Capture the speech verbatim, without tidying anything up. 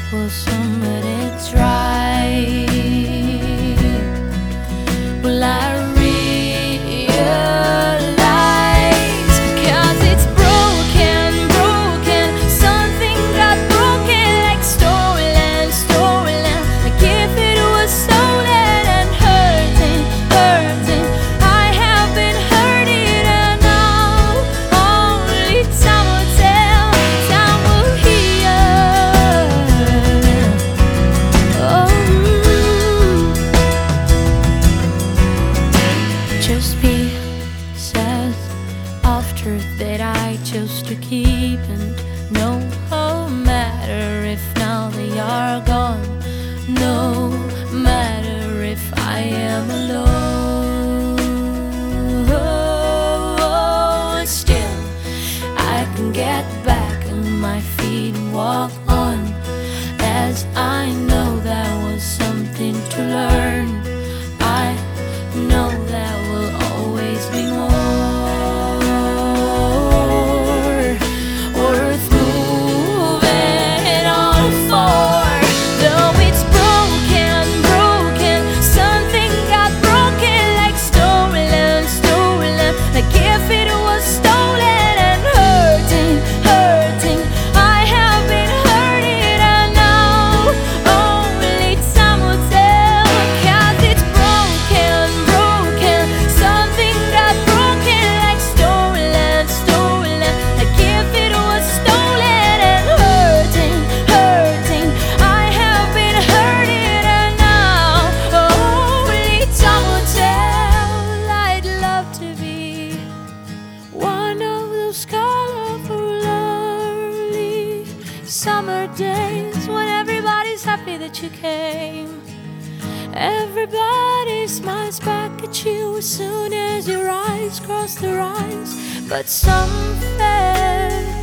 Will somebody try? Will I realize? 'Cause it's broken, broken. Something got broken, like stolen, stolen. Like if it was stolen and hurting, hurting. I have been hurting and now only time will tell, time will heal. Oh, just be sad after that I chose to keep, and no matter if now they are gone, no matter if I am alone, still I can get back on my feet and walk on, as I know that was something to learn. I know there will always be more worth moving on for. Though it's broken, broken. Something got broken, like stolen, stolen. Like if it was stolen and hurting, hurting. I have been hurting and now only time will tell. 'Cause it's broken, broken. Something got broken, like stolen, stolen. Like if it was stolen and hurting, hurting. I have been hurting and now only time will tell. I'd love to be one of those colorful early summer days when everybody's happy that you came. Everybody smiles back at you as soon as your eyes cross their eyes. But something